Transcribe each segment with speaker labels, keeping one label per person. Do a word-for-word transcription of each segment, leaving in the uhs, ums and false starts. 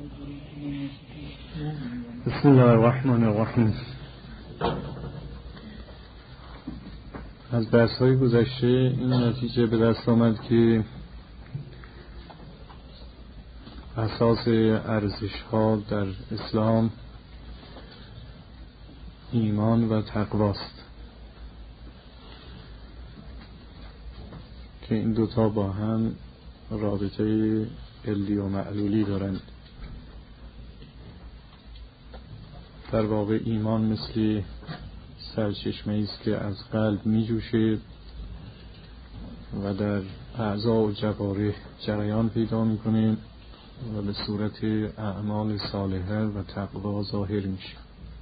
Speaker 1: بسم الله الرحمن الرحیم. از بحث‌های گذشته این نتیجه به دست آمد که اساس ارزش‌ها در اسلام ایمان و تقواست، که این دوتا با هم رابطه علی و معلولی دارند. در واقع ایمان مثل سرچشمه‌ای است که از قلب می‌جوشد و در اعضا و جوارح جریان پیدا می‌کنه و به صورت اعمال صالحه و تقوا ظاهر میشه.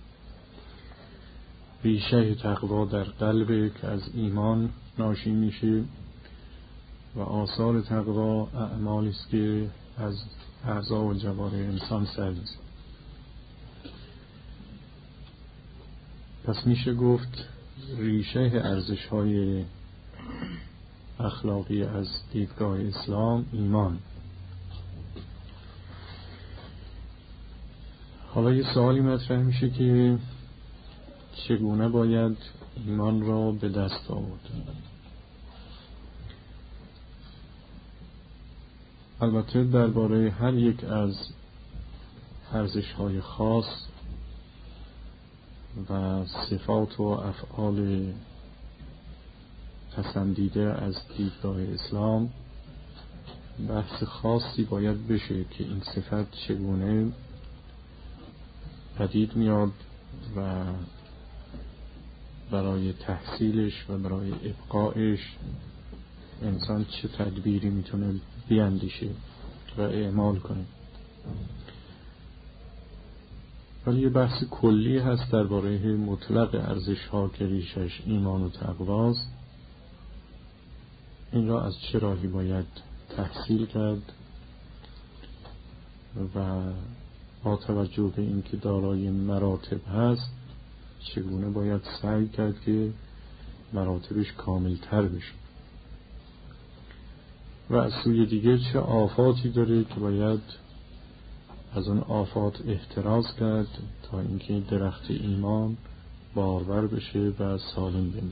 Speaker 1: ریشه تقوا در قلب که از ایمان ناشی میشه و آثار تقوا اعمالی است که از اعضا و جوارح انسان سر می‌زنه. پس میشه گفت ریشه ارزش‌های اخلاقی از دیدگاه اسلام ایمان. حالا یه سوالی مطرح میشه که چگونه باید ایمان را به دست آورد؟ البته درباره هر یک از ارزش‌های خاص و صفات و افعال پسندیده از دیدگاه اسلام بحث خاصی باید بشه که این صفت چگونه پدید میاد و برای تحصیلش و برای ابقایش انسان چه تدبیری میتونه بیاندیشه و اعمال کنه. ولی یه بحث کلی هست درباره مطلق ارزش‌ها که ریشش ایمان و تقواست. این را از چه راهی باید تحصیل کرد و با توجه به اینکه دارای مراتب هست چگونه باید سعی کرد که مراتبش کاملتر بشه و از سوی دیگه چه آفاتی داره که باید از اون آفات احتراز کرد تا اینکه درخت ایمان بارور بشه و سالم بمونه.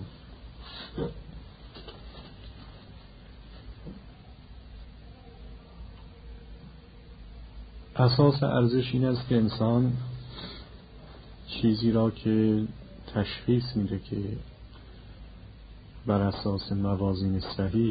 Speaker 1: اساس ارزش این است که انسان چیزی را که تشخیص میده که بر اساس موازین صحیح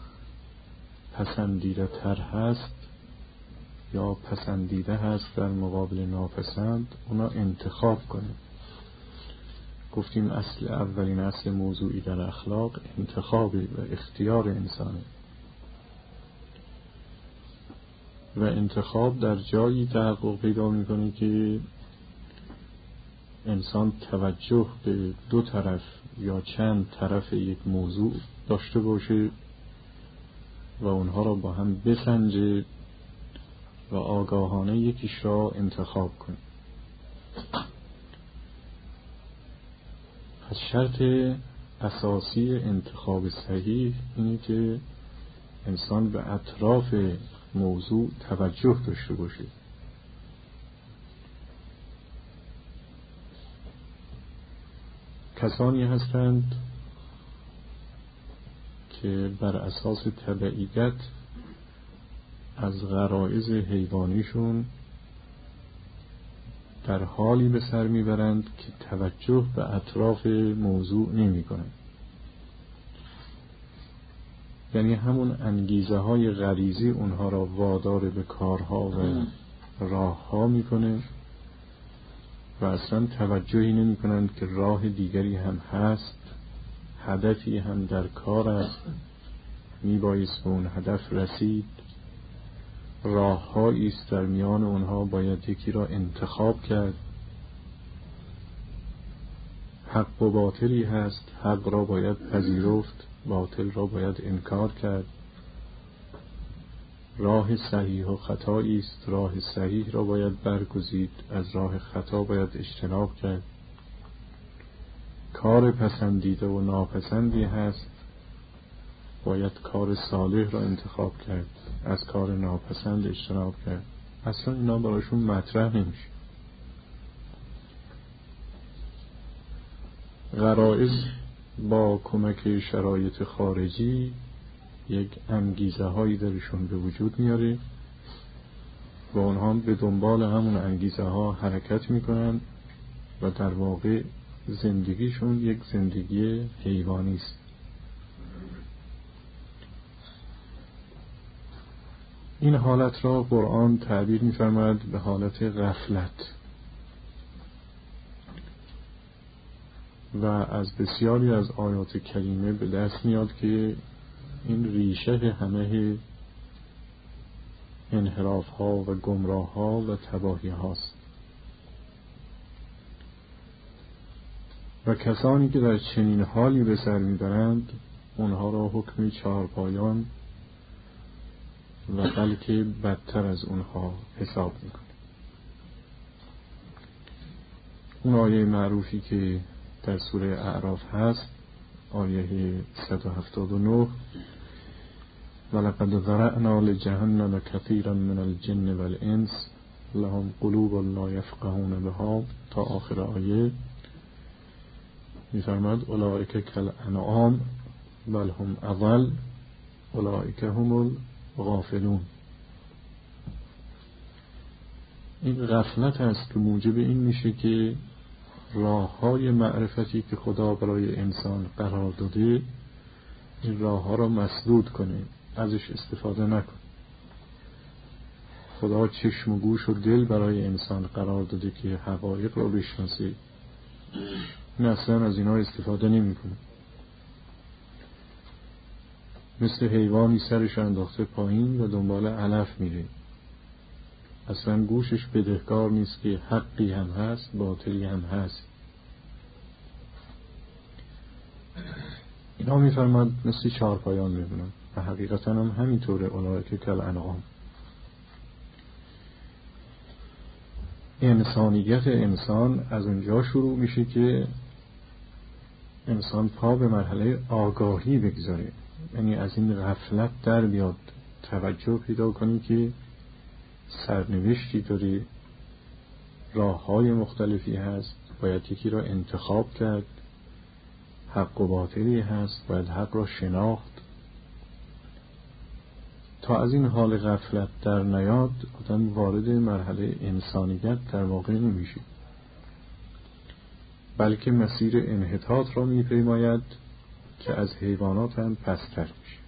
Speaker 1: پسندیده تر هست یا پسندیده هست در مقابل ناپسند، اونا انتخاب کنه. گفتیم اصل اولین اصل موضوعی در اخلاق انتخاب و اختیار انسانه و انتخاب در جایی تحقق پیدا میکنه که انسان توجه به دو طرف یا چند طرف یک موضوع داشته باشه و اونها را با هم بسنجه و آگاهانه یکیش را انتخاب کنه. پس شرط اساسی انتخاب صحیح اینه که انسان به اطراف موضوع توجه داشته باشه. کسانی هستند که بر اساس تبعیت از غرایز حیوانیشون در حالی به سر میبرند که توجه به اطراف موضوع نمی کنند. یعنی همون انگیزه های غریزی اونها را وادار به کارها و راه ها میکنه و اصلا توجهی نمی کنند که راه دیگری هم هست، هدفی هم در کار است، میبایست به اون هدف رسید، راه هایی است در میان اونها باید یکی را انتخاب کرد، حق و باطلی هست، حق را باید پذیرفت، باطل را باید انکار کرد، راه صحیح و خطایی است، راه صحیح را باید برگزید، از راه خطا باید اجتناب کرد، کار پسندیده و ناپسندی هست، باید کار صالح را انتخاب کرد، از کار ناپسند اجتناب کرد. اصلا اینا براشون مطرح نمیشه. غرایز با کمک شرایط خارجی یک انگیزه هایی درشون به وجود میاره و اونها به دنبال همون انگیزه ها حرکت میکنن و در واقع زندگیشون یک زندگی حیوانی است. این حالت را قرآن تعبیر می‌فرماید به حالت غفلت و از بسیاری از آیات کریمه به دست میاد که این ریشه همه انحراف ها و گمراه ها و تباهی هاست و کسانی که در چنین حالی به سر میبرند اونها را حکم چهارپایان و بلکه بدتر از اونها حساب میکنه. اون آیه معروفی که در سوره اعراف هست، آیه صد و هفتاد و نه، ولقد ذرأنا لجهنم كثيرا من الجن والانس لهم قلوب لا يفقهون بها، تا آخر آیه میفرماد اولئک کالانعام بل هم اضل اولئک هم الغافلون. این غفلت است که موجب این میشه که راه های معرفتی که خدا برای انسان قرار داده این راه ها را مسدود کنه، ازش استفاده نکنه. خدا چشم و گوش و دل برای انسان قرار داده که حقایق را بشناسه، این اصلا از اینا استفاده نمی کنه. مثل حیوانی سرش انداخته پایین و دنبال علف میره، اصلا گوشش بدهکار نیست که حقی هم هست باطلی هم هست. اینا میفرماد مثل چهارپایان میبینن و حقیقتا هم همینطوره، اولئک کالانعام. انسانیت انسان از اونجا شروع میشه که انسان پا به مرحله آگاهی بگذاره، یعنی از این غفلت در بیاد، توجه پیدا کنی که سرنوشتی داری، راه های مختلفی هست، باید یکی را انتخاب کرد، حق و باطلی هست، باید حق را شناخت. تا از این حال غفلت در نیاد آدم وارد مرحله انسانیت در واقع نمیشه، بلکه مسیر انحطاط را میپیماید که از حیوانات هم پستر میشه.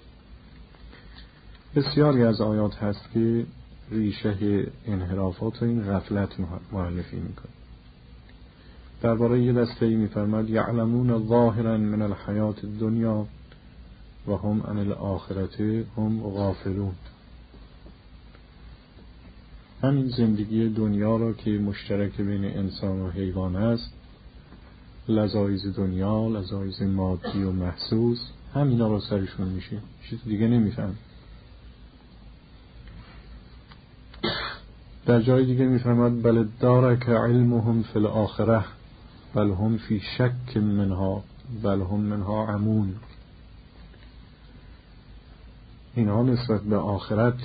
Speaker 1: بسیاری از آیات هست که ریشه انحرافات و این غفلت معرفی میکنه. درباره یه دسته‌ای میفرماد یعلمون ظاهرا من الحیات الدنیا و هم عن الاخرة هم غافلون. همین زندگی دنیا را که مشترک بین انسان و حیوان است، لذایذ دنیا، لذایذ مادی و محسوس، همینا را سرشون میشه، چیز دیگه نمیفهم. در جای دیگه میفرماد بل دارک علمهم فی الاخره بل هم فی شک منها بل هم منها عمون. اینها نسبت به آخرت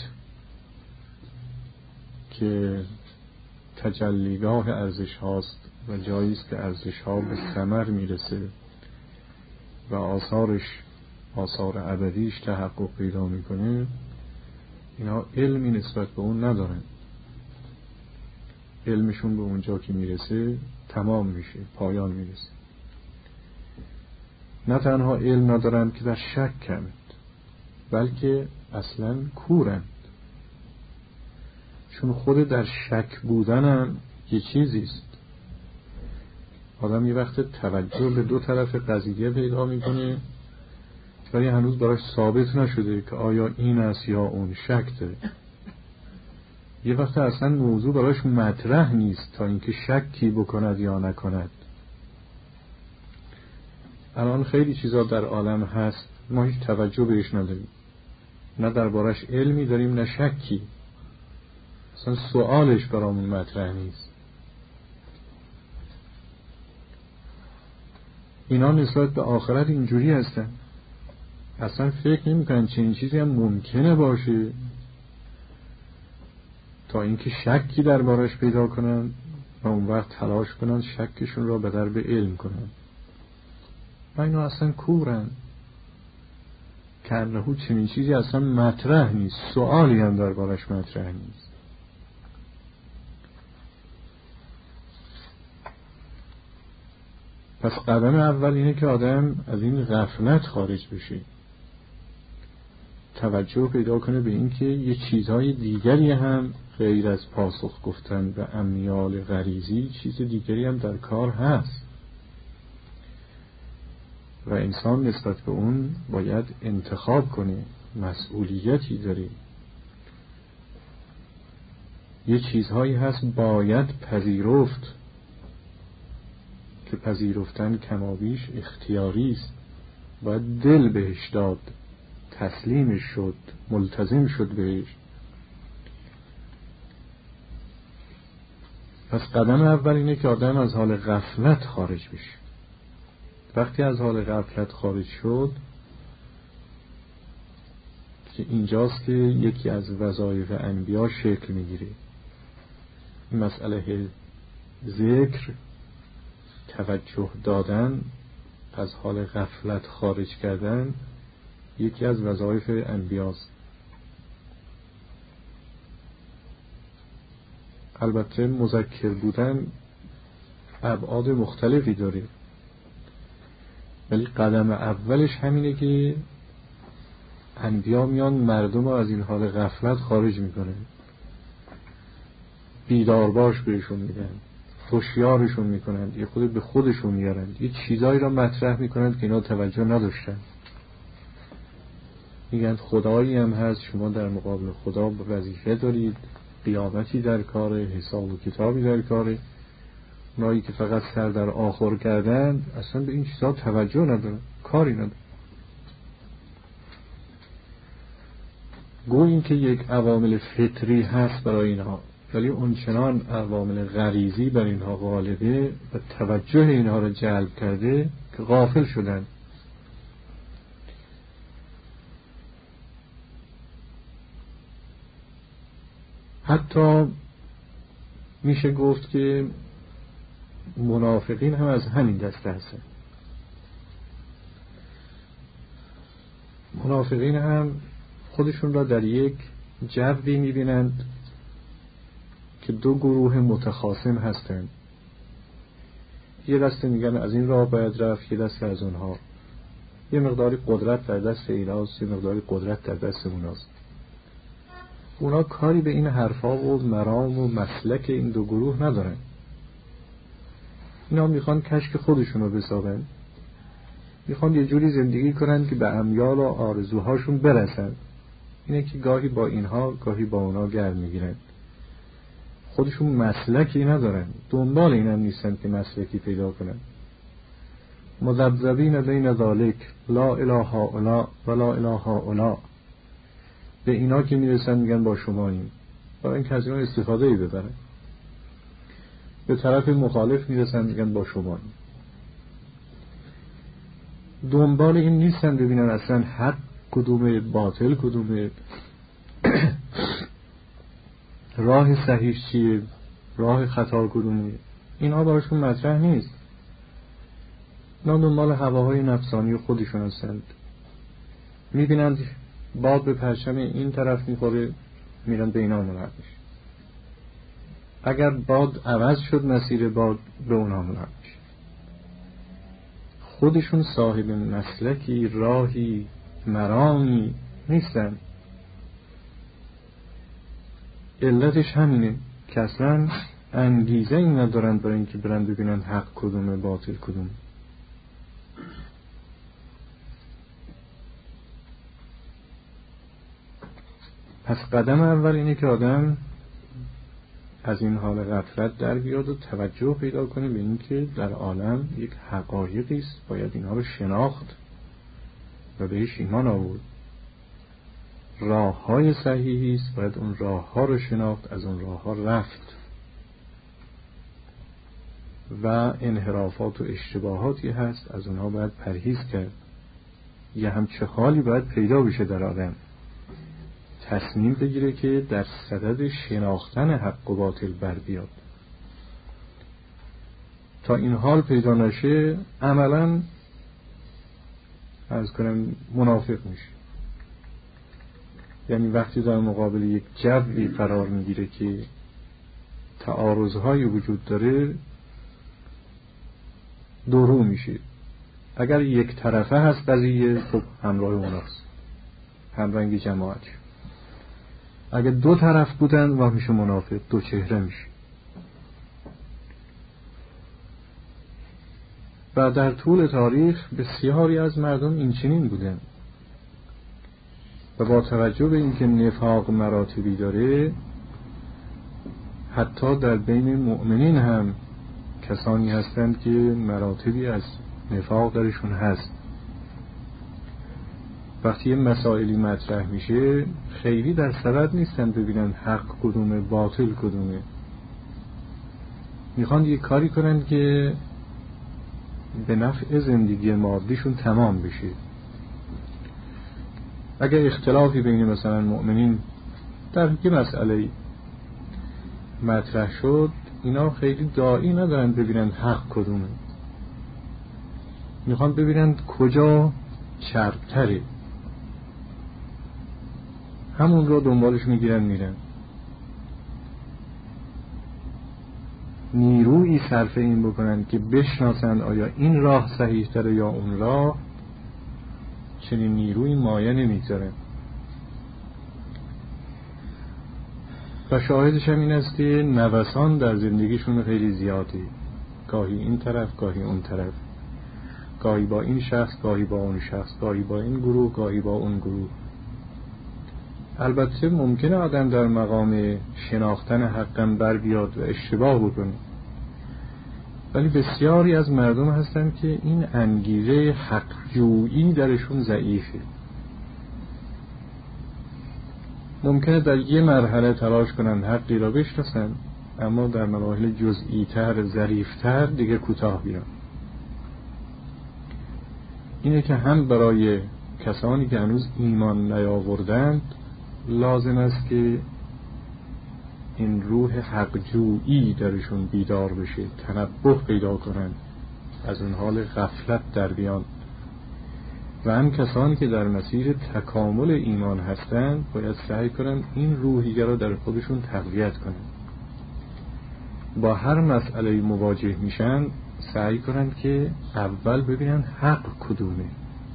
Speaker 1: که تجلیگاه ارزش هاست و جایی است که ارزش ها به ثمر میرسه و آثارش آثار ابدیش تحقق پیدا میکنه، اینا علمی نسبت به اون ندارن. علمشون به اونجا که میرسه تمام میشه، پایان میرسه. نه تنها علم ندارن که در شک کند، بلکه اصلا کورند، چون خود در شک بودنم یه چیزیست. آدم یه وقت توجه به دو طرف قضیه پیدا میکنه ولی هنوز براش ثابت نشده که آیا این است یا اون، شک داره. یه وقت اصلا موضوع براش مطرح نیست تا اینکه شکی بکند یا نکند. الان خیلی چیزا در عالم هست ما هیچ توجه بهش نداریم، نه دربارش علمی داریم نه شکی، اصلا سوالش برامون مطرح نیست. اینا نسبت به آخرت اینجوری هستن، اصلا فکر نمی کنن چنین چیزی هم ممکنه باشه. تا اینکه شکی دربارش پیدا کنن و اون وقت تلاش کنن شکشون را به درب علم کنن. و اینا اصلا کورن، کرنهو چنین چیزی اصلا مطرح نیست، سؤالی هم دربارش مطرح نیست. پس قدم اول اینه که آدم از این غفلت خارج بشه، توجه پیدا کنه به این که یه چیزهای دیگری هم غیر از پاسخ گفتن و امیال غریزی چیز دیگری هم در کار هست و انسان نسبت به اون باید انتخاب کنه، مسئولیتی داره. یه چیزهایی هست باید پذیرفت که پذیرفتن کمابیش اختیاری است، باید دل بهش داد، تسلیمش شد، ملتزم شد بهش. پس قدم اول اینه که آدم از حال غفلت خارج بشه. وقتی از حال غفلت خارج شد که اینجاست که یکی از وظایف انبیا شکل میگیره. این مسئله ذکر، توجه دادن، از حال غفلت خارج کردن یکی از وظایف انبیاست. البته مذکر بودن ابعاد مختلفی داره، ولی قدم اولش همینه که انبیا میان مردم رو از این حال غفلت خارج میکنه، بیدار باش بهشون میگن، هوشیارشون میکنند، یه خود به خودشون میارند، یه چیزایی را مطرح میکنند که اینا توجه نداشتن. میگن خدایی هم هست، شما در مقابل خدا وظیفه دارید، قیامتی در کاره، حساب و کتابی در کاره. اونایی که فقط سر در آخر کردند اصلا به این چیزها توجه ندارن، کاری ندارن. گویا این که یک عوامل فطری هست برای اینها، ولی اونچنان عوامل غریزی بر اینها غالبه و توجه اینها را جلب کرده که غافل شدن. حتی میشه گفت که منافقین هم از همین دسته هستن. منافقین هم خودشون را در یک جوی میبینند که دو گروه متخاصم هستند. یه دسته میگن از این راه باید رفت، یه دسته از اونها. یه مقداری قدرت در دست ایناست، یه مقداری قدرت در دست اوناست. اونا کاری به این حرفا و مرام و مسلک این دو گروه ندارن. اینا میخوان کشک خودشون رو بسازن، میخوان یه جوری زندگی کنن که به امیال و آرزوهاشون برسن. اینه که گاهی با اینها گاهی با اونا گرم میگیرن، خودشون مسلکی ندارن، دنبال اینم نیستن که مسلکی پیدا کنن. مذبذبین بین ذالک لا اله هؤلاء و لا اله هؤلاء. به اینا که میرسن میگن با شما این، برای اینکه از اینا استفاده ای ببرن. به طرف مخالف میرسن میگن با شما این. دنبال این نیستن ببینن اصلا حق کدومه، باطل کدومه، راه صحیح چیه، راه خطا کدومه. اینها براشون مطرح نیست. اینا دنبال هواهای نفسانی خودشون هستند. میبینند باد به پرچم این طرف میخوره، میرن به اینا ملحق میشه. اگر باد عوض شد مسیر باد، به اونا ملحق میشه. خودشون صاحب مسلکی، راهی، مرامی نیستن. علتش همینه که اصلا انگیزه این ندارند برای اینکه برن ببینن حق کدومه، باطل کدومه. پس قدم اول اینه که آدم از این حال غفلت در بیاد و توجه پیدا کنه به این که در عالم یک حقایقی است، باید اینها رو شناخت و بهش ایمان آورد. راه های صحیحی است، باید اون راه ها رو شناخت، از اون راه ها رفت و انحرافات و اشتباهاتی هست از اونها باید پرهیز کرد. یه همچه حالی باید پیدا بشه در آدم، تصمیم بگیره که در صدد شناختن حق و باطل بر بیاد. تا این حال پیدا نشه عملاً از کنم منافق میشه. یعنی وقتی در مقابل یک جوی قرار میگیره که تعارض‌های وجود داره دورو میشه. اگر یک طرفه هست قضیه، خب همراه اوناست، همرنگ جماعت. اگر دو طرف بودن و میشه منافق، دو چهره میشه. و در طول تاریخ بسیاری از مردم این چنین بودن و با توجه به اینکه نفاق مراتبی داره، حتی در بین مؤمنین هم کسانی هستند که مراتبی از نفاق درشون هست. وقتی یه مسائلی مطرح میشه خیلی در صدد نیستن ببینن حق کدومه باطل کدومه، میخوان یه کاری کنن که به نفع زندگی مادیشون تمام بشه. اگر اختلافی بین مثلا مؤمنین در یه مسئله مطرح شد، اینا خیلی داعی ندارن ببینن حق کدومه، میخوان ببینن کجا چربتره، همون رو دنبالش میگیرن میرن. نیرویی صرف این بکنن که بشناسن آیا این راه صحیح تره یا اون راه، چنین نیروی مایه نمیگذارن. و شاهدش هم این است که نوسان در زندگیشون خیلی زیاده، گاهی این طرف گاهی اون طرف، گاهی با این شخص گاهی با اون شخص، گاهی با این گروه گاهی با اون گروه. البته ممکنه آدم در مقام شناختن حقم بر بیاد و اشتباه بکنه، ولی بسیاری از مردم هستن که این انگیزه حق جویی درشون ضعیفه. ممکنه در یه مرحله تلاش کنن حقی را بشناسن، اما در مراحل جزئی تر ظریف تر دیگه کوتاه بیان. اینه که هم برای کسانی که هنوز ایمان نیاوردند لازم است که این روح حق جویی درشون بیدار بشه، تنبه پیدا کنن، از اون حال غفلت در بیان. و هم کسانی که در مسیر تکامل ایمان هستند باید سعی کنن این روحیه را در خودشون تقویت کنن. با هر مسئله مواجه میشن سعی کنن که اول ببینن حق کدومه،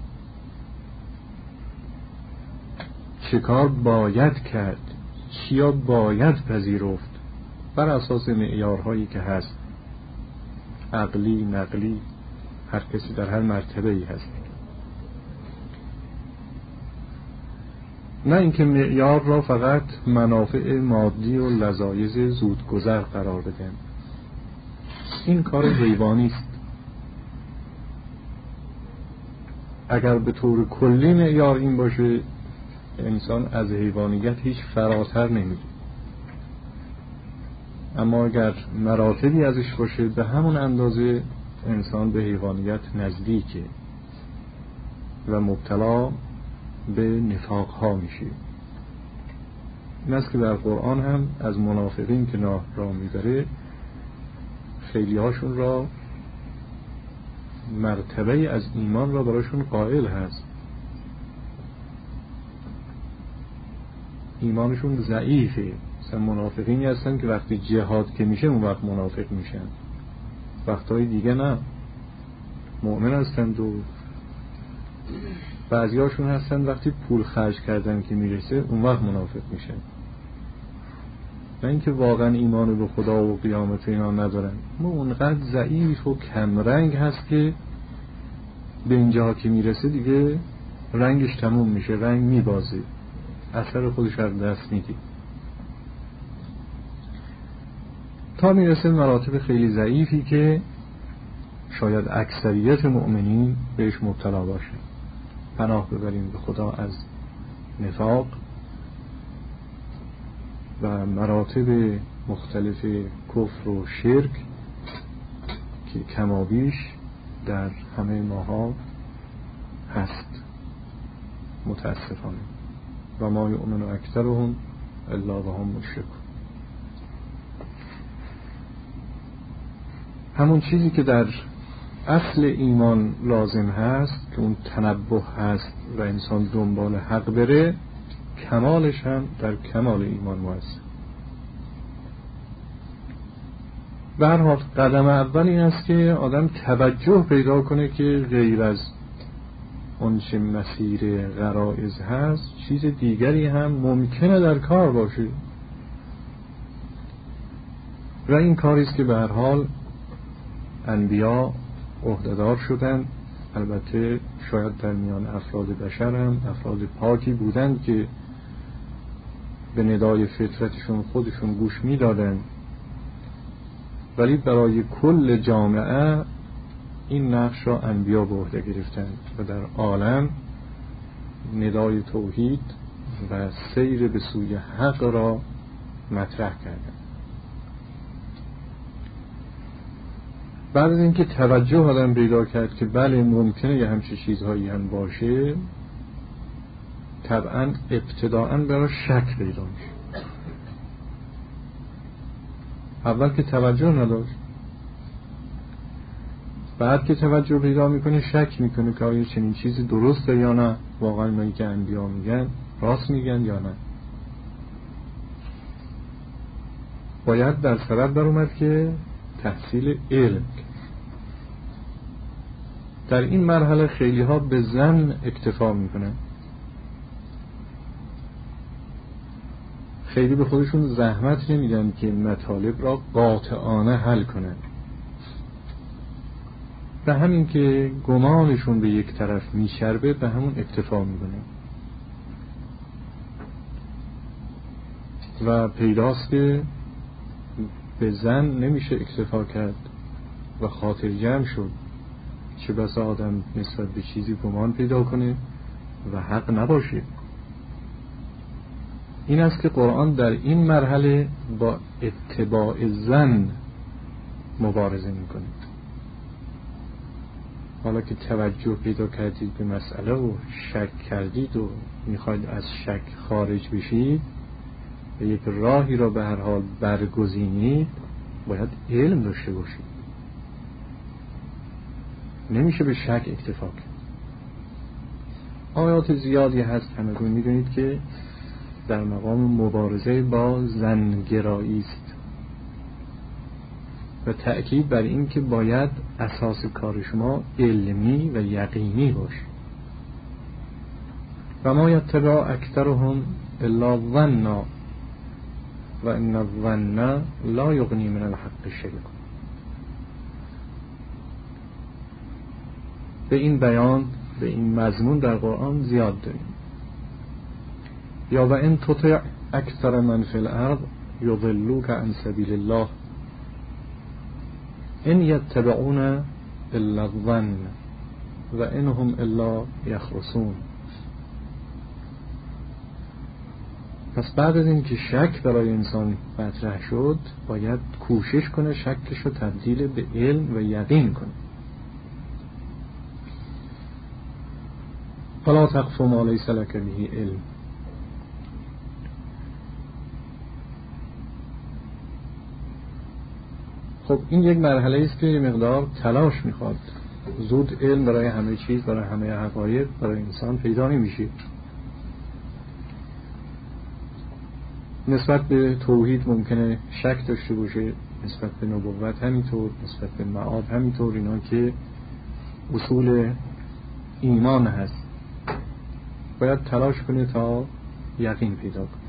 Speaker 1: چه کار باید کرد، چیا باید پذیرفت، بر اساس معیارهایی که هست، عقلی نقلی، هر کسی در هر مرتبه‌ای هست. نه اینکه معیار را فقط منافع مادی و لذایذ زودگذر قرار بدن. این کار حیوانی است. اگر به طور کلی معیار این باشه، انسان از حیوانیت هیچ فراتر نمیره. اما اگر مراتبی ازش باشه، به همون اندازه انسان به حیوانیت نزدیکه و مبتلا به نفاق ها میشه. این است که در قرآن هم از منافقین که ناه را میبره، خیلی هاشون را مرتبه از ایمان را براشون قائل هست، ایمانشون ضعیفه. مثلا منافقینی هستن که وقتی جهاد که میشه اون وقت منافق میشن، وقتهای دیگه نه، مؤمن هستند. و بعضی هاشون هستن وقتی پول خرج کردن که میرسه اون وقت منافق میشن. نه اینکه واقعا ایمان به خدا و قیامت اینا ندارن، ما اونقدر ضعیف و کمرنگ هست که به اینجا که میرسه دیگه رنگش تموم میشه، رنگ میبازه، اثر خودش از دست میده، تا میرسه مراتب خیلی ضعیفی که شاید اکثریت مؤمنین بهش مبتلا باشه. پناه ببریم به خدا از نفاق و مراتب مختلف کفر و شرک که کمابیش در همه ماها هست متاسفانه. و ما یؤمن اکثرهم الا وهم مشرکون. همون چیزی که در اصل ایمان لازم هست که اون تنبه هست و انسان دنبال حق بره، کمالش هم در کمال ایمان مؤثر. به هر حال قدم اول این است که آدم توجه پیدا کنه که غیر از اون چه مسیر غرایز هست چیز دیگری هم ممکنه در کار باشه و این کاری است که به هر حال انبیا عهده‌دار شدن. البته شاید در میان افراد بشر هم افراد پاکی بودند که به ندای فطرتشون خودشون گوش میدادند، ولی برای کل جامعه این نقش را انبیا به عهده گرفتند و در عالم ندای توحید و سیر به سوی حق را مطرح کردند. بعد از اینکه توجه آدم پیدا کرد که بله ممکنه یه همچه چیزهایی هم باشه، طبعا ابتداءً برای شک پیدا میشه. اول که توجه نداشت، بعد که توجه پیدا میکنه شک میکنه که آیا چنین چیزی درسته یا نه، واقعا اینایی که انبیا میگن راست میگن یا نه. باید در سرت در اومد که تحصیل علم. در این مرحله خیلی ها به ظن اکتفا میکنن، خیلی به خودشون زحمت نمیدن که مطالب را قاطعانه حل کنن و همین که گمانشون به یک طرف میشربه به همون اکتفا میکنن و پیداست که به ظن نمیشه اکتفا کرد و خاطر جمع شد. چه بسا آدم نسبت به چیزی گمان پیدا کنه و حق نباشه. این است که قرآن در این مرحله با اتباع ظن مبارزه میکنه. حالا که توجه پیدا کردید به مسئله و شک کردید و میخواید از شک خارج بشید و یک راهی را به هر حال برگزینید، باید علم داشته باشید. نمیشه به شک اکتفا کرد. آیات زیادی هست، همگون میدونید که در مقام مبارزه با ظن‌گرایی است و تأکید بر این که باید اساس کار شما علمی و یقینی باشه. و ما یتبع اکثرهم الا ظنا و ان الظن لا یغنی من الحق شیئا. به این بیان، به این مضمون در قرآن زیاد داریم. یا و ان تطع اکثر من فی الارض یضلوک عن سبیل الله ان یتبعون الا الظن و انهم الا یخرصون. پس بعد از این که شک برای انسان مطرح شد، باید کوشش کنه شکش رو تبدیل به علم و یقین کنه. فلا تقف ما لیس لک به علم. خب این یک مرحله است که مقدار تلاش میخواد. زود علم برای همه چیز، برای همه حقایق برای انسان پیدا نمیشه. نسبت به توحید ممکنه شک داشته باشه، نسبت به نبوت همینطور، نسبت به معاد همینطور، اینا که اصول ایمان هست. باید تلاش کنه تا یقین پیدا کنه.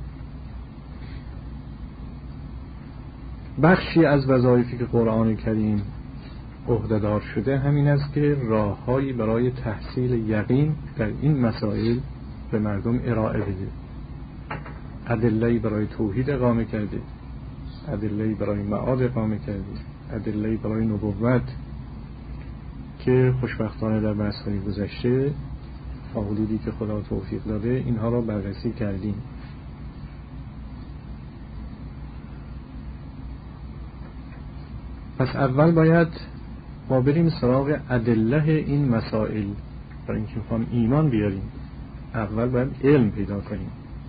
Speaker 1: بخشی از وظایفی که قرآن کریم عهده‌دار شده همین است که راههایی برای تحصیل یقین در این مسائل به مردم ارائه بده. ادله‌ای برای توحید اقامه کرده، ادله‌ای برای معاد اقامه کرده، ادله‌ای برای نبوت که خوشبختانه در بحث‌های گذشته تا حدودی که خدا توفیق داده اینها را بررسی کردیم. پس اول باید ما بریم سراغ ادله این مسائل برای اینکه میخوام ایمان بیاریم. اول باید علم پیدا کنیم.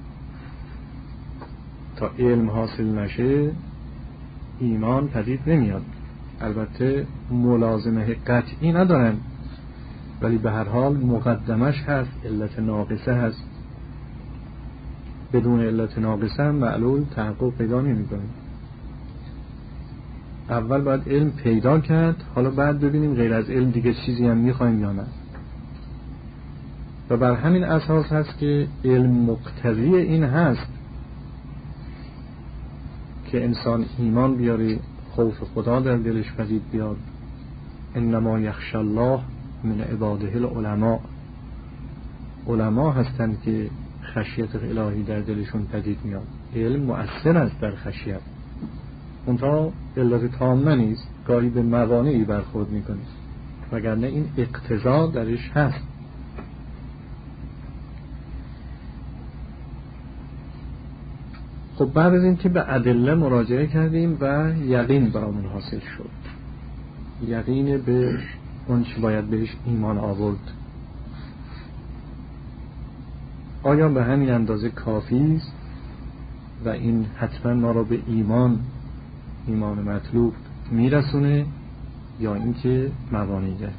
Speaker 1: تا علم حاصل نشه ایمان پدید نمیاد. البته ملازمه قطعی ندارن، ولی به هر حال مقدمش هست، علت ناقصه هست. بدون علت ناقصه هم معلول تحقق پیدا نمی‌کنه. اول باید علم پیدا کرد، حالا بعد ببینیم غیر از علم دیگه چیزی هم می‌خوایم یا نه. و بر همین اساس هست که علم مقتضی این هست که انسان ایمان بیاره، خوف خدا در دلش پدید بیاد. انما یخشی الله من عباده العلماء. علما هستند که خشیت الهی در دلشون پدید میاد. علم مؤثر است در خشیت، اونتا علت تامه نیست، گاهی به موانعی برخورد میکنه، وگرنه این اقتضا درش هست. خب بعد از این که به ادله مراجعه کردیم و یقین برامون حاصل شد، یقین به اون چی باید بهش ایمان آورد، آیا به همین اندازه کافی است و این حتما ما را به ایمان ایمان مطلوب میرسونه یا اینکه موانعی داره؟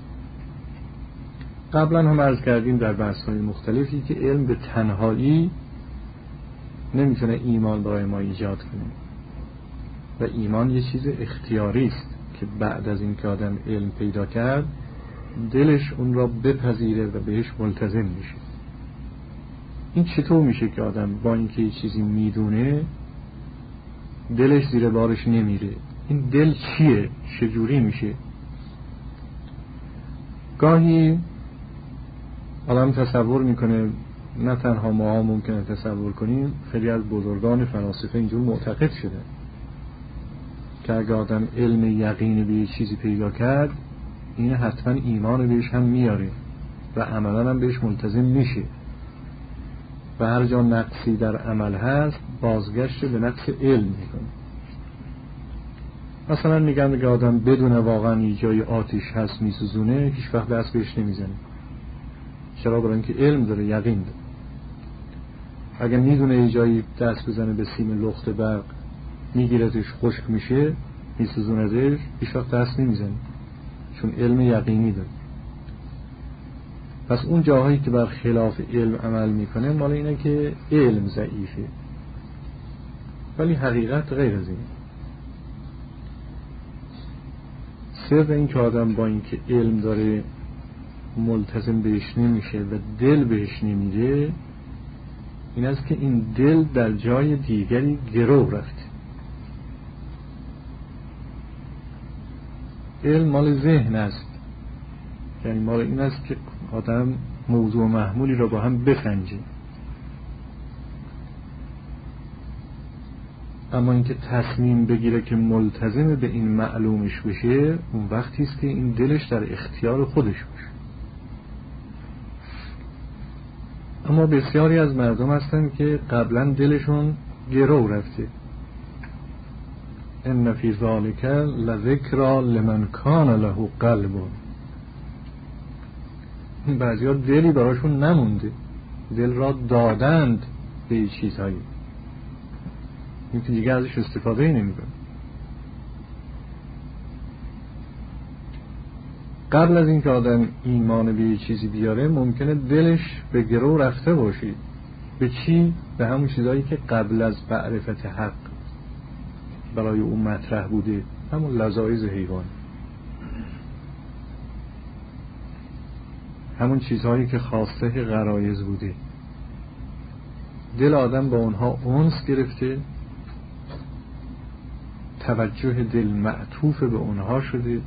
Speaker 1: قبلا هم عرض کردیم در بحث‌های مختلفی که علم به تنهایی نمیتونه ایمان برای ما ایجاد کنه و ایمان یه چیز اختیاری است که بعد از این که آدم علم پیدا کرد دلش اون را بپذیره و بهش ملتزم میشه. این چطور میشه که آدم با اینکه یه چیزی میدونه دلش زیر بارش نمیره؟ این دل چیه؟ چجوری میشه؟ گاهی آدم تصور میکنه، نه تنها ما ها ممکنه تصور کنیم، خیلی از بزرگان فلاسفه اینجور معتقد شده که اگه آدم علم یقین به یه چیزی پیدا کرد این حتما ایمان بهش هم میاره و عملا هم بهش ملتزم میشه و هر جا نقصی در عمل هست بازگشت به نقص علم میکنه. مثلا میگن که آدم بدون واقعا یه جای آتش هست میسوزونه هیچ وقت دست بهش نمیزنه. چرا؟ برای اینکه علم داره، یقین داره. اگر میدونه یه جایی دست بزنه به سیم لخت برق میگیرتش، خشک میشه، میسوزوندش، هیچ وقت دست نمیزنه، چون علم یقینی داره. پس اون جاهایی که بر خلاف علم عمل میکنه مال اینه که علم ضعیفه، ولی حقیقت غیر از اینه. سر این که آدم با اینکه علم داره ملتزم بهش نمیشه و دل بهش نمیره این است که این دل در جای دیگری گرو رفته. علم مال ذهن است، یعنی مال این است که آدم موضوع محمولی را با هم بسنجه، اما اینکه تصمیم بگیره که ملتزم به این معلومش بشه اون وقتی است که این دلش در اختیار خودش باشه. اما بسیاری از مردم هستن که قبلا دلشون گرو رفته. ان فی ذلک لذکری لمن کان له قلب. بعضیا دلی براشون نمونده، دل را دادند به چیزهایی، این که دیگه ازش استفاده نمی‌کنه. قبل از این که آدم ایمان به یه چیزی بیاره ممکنه دلش به گرو رفته باشه. به چی؟ به همون چیزهایی که قبل از معرفت حق برای اون مطرح بوده، همون لذایذ حیوان، همون چیزهایی که خواسته غرایز بوده. دل آدم با اونها انس گرفته، توجه دل معطوف به اونها شده،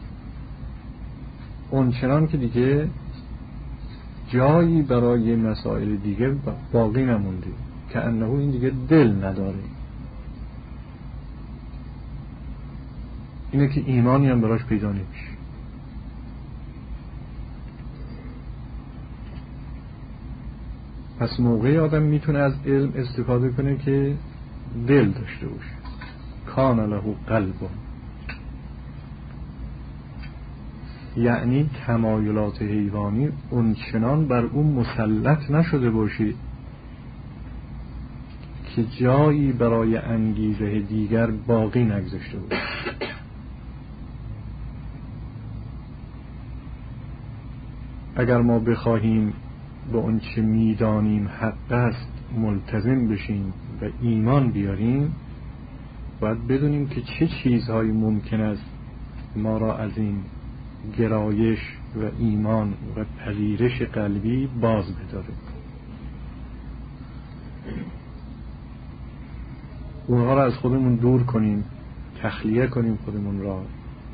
Speaker 1: اونچنان که دیگه جایی برای مسائل دیگه باقی نمونده، که انه این دیگه دل نداره. اینه که ایمانی هم براش پیدا نمیشه. پس موقعی آدم میتونه از علم استفاده کنه که دل داشته باشه. کان له قلب. یعنی تمایلات حیوانی اونچنان بر اون مسلط نشده باشید که جایی برای انگیزه دیگر باقی نگذاشته باشید. اگر ما بخواهیم به اون چه میدانیم حق است ملتزم بشیم و ایمان بیاریم، باید بدونیم که چه چیزهایی ممکن است ما را از این گرایش و ایمان و پذیرش قلبی باز بداره. اونها را از خودمون دور کنیم، تخلیه کنیم خودمون را،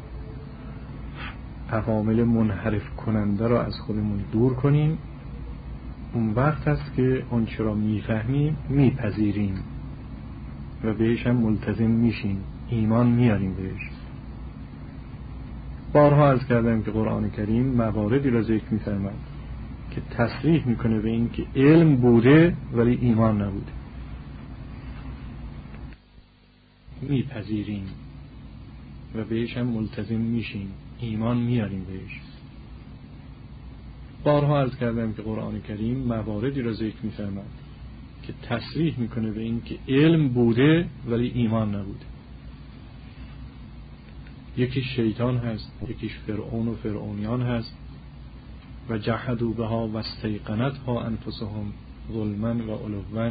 Speaker 1: عوامل منحرف کننده را از خودمون دور کنیم. اون وقت است که اون چرا میفهمیم میپذیریم و بهش هم ملتزم میشیم، ایمان میاریم بهش. بارها عرض کردم که قرآن کریم مواردی را ذکر می‌فرماید که تصریح میکنه به این که علم بوده ولی ایمان نبوده. میپذیریم و بهش هم ملتزم میشیم، ایمان میاریم بهش. بارها عرض کردم که قرآن کریم مواردی را ذکر می‌فرماید که تصریح میکنه به این که علم بوده ولی ایمان نبوده. یکیش شیطان هست، یکیش فرعون و فرعونیان هست. و جحدوا بها و استیقنتها انفسهم ظلما و علوا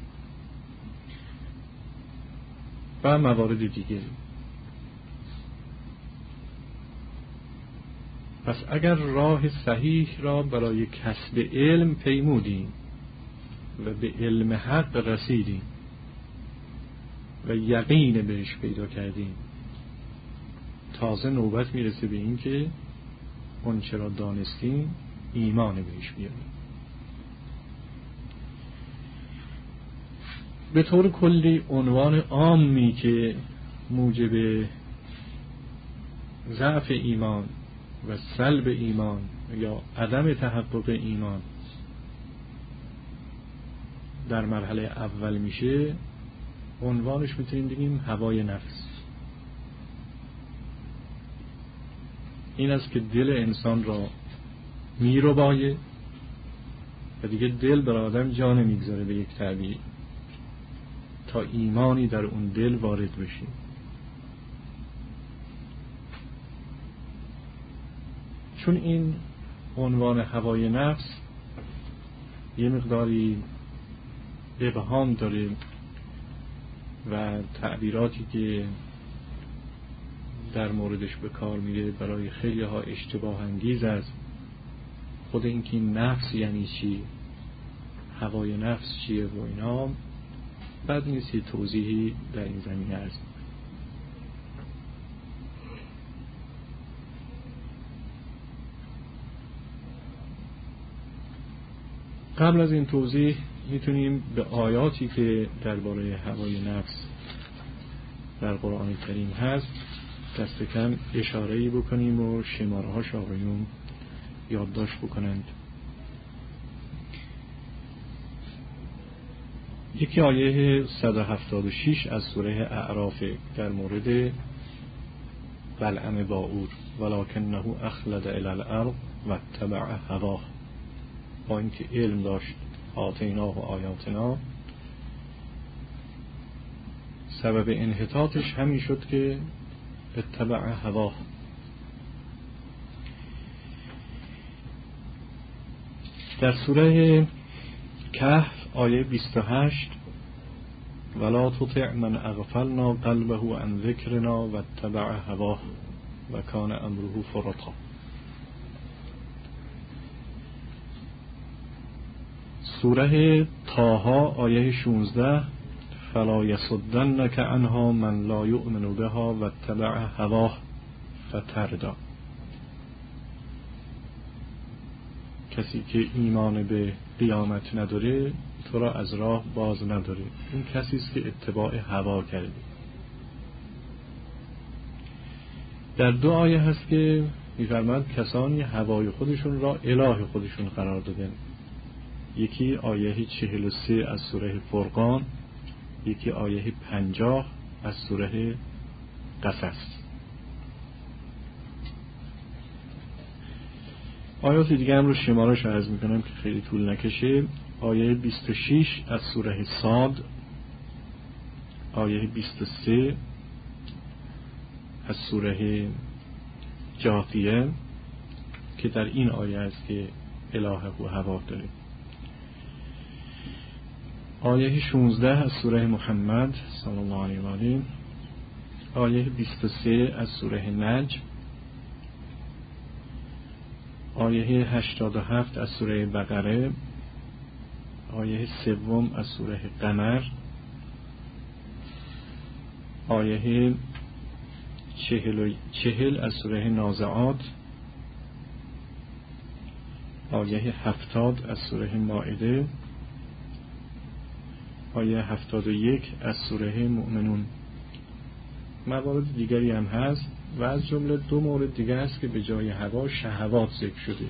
Speaker 1: و موارد دیگه. پس اگر راه صحیح را برای کسب علم پیمودیم و به علم حق رسیدیم و یقین بهش پیدا کردیم، تازه نوبت میرسه به این که اون چرا دانستیم ایمان بهش بیاریم. به طور کلی عنوان عامی که موجب ضعف ایمان و سلب ایمان یا عدم تحقق ایمان در مرحله اول میشه، عنوانش میتونیم بگیم هوای نفس. این است که دل انسان را میرو بایه و دیگه دل بر آدم جا نمیگذاره به یک تعبیر تا ایمانی در اون دل وارد بشه. چون این عنوان هوای نفس یه مقداری ابهام داره و تعبیراتی که در موردش به کار میره برای خیلی ها اشتباه انگیز است. خود این که نفس یعنی چی، هوای نفس چیه و اینا، بد نیست توضیحی در این زمینه عرض. قبل از این توضیح میتونیم به آیاتی که درباره هوای نفس در قرآن کریم هست دست کم اشاره‌ای بکنیم و شماره‌هاش آقایون یادداشت بکنند. یکی آیه صد و هفتاد و شش از سوره اعراف در مورد بلعم باعور، ولکنه اخلد الی الارض و اتبع هواه. با اینکه علم داشت آتیناه و آیاتنا، سبب انحطاطش همین شد که اتبع هواه. در سوره کهف آیه بیست و هشت، ولا تطع من اغفلنا قلبه عن ذکرنا و اتبع هواه و کان امره فرطا. سوره طه آیه شانزده، فلا یصدنک عنها من لا یؤمن بها و اتبع هواه فتردا. کسی که ایمان به قیامت نداره تو را از راه باز نداره. این کسی است که اتباع هوا کرده. در دو آیه هست که می‌فرماید کسانی هوای خودشون را اله خودشون قرار دادن. یکی آیه چهل و سه از سوره فرقان، یکی آیه پنجاه از سوره قصص. آیات دیگه هم رو شمارش عرض میکنم که خیلی طول نکشه. آیه بیست و شش از سوره صاد، آیه بیست و سه از سوره جاثیه که در این آیه است که الهه و هوا داره. آیه شانزده از سوره محمد صلی الله علیه و آله، آیه بیست و سه از سوره نجم، آیه هشتاد و هفت از سوره بقره، آیه سوم از سوره قمر، آیه چهل, و چهل از سوره نازعات، آیه هفتاد از سوره مائده، آیه هفتاد و یک از سوره مؤمنون. موارد دیگری هم هست و از جمله دو مورد دیگه هست که به جای هوا شهوات ذکر شده.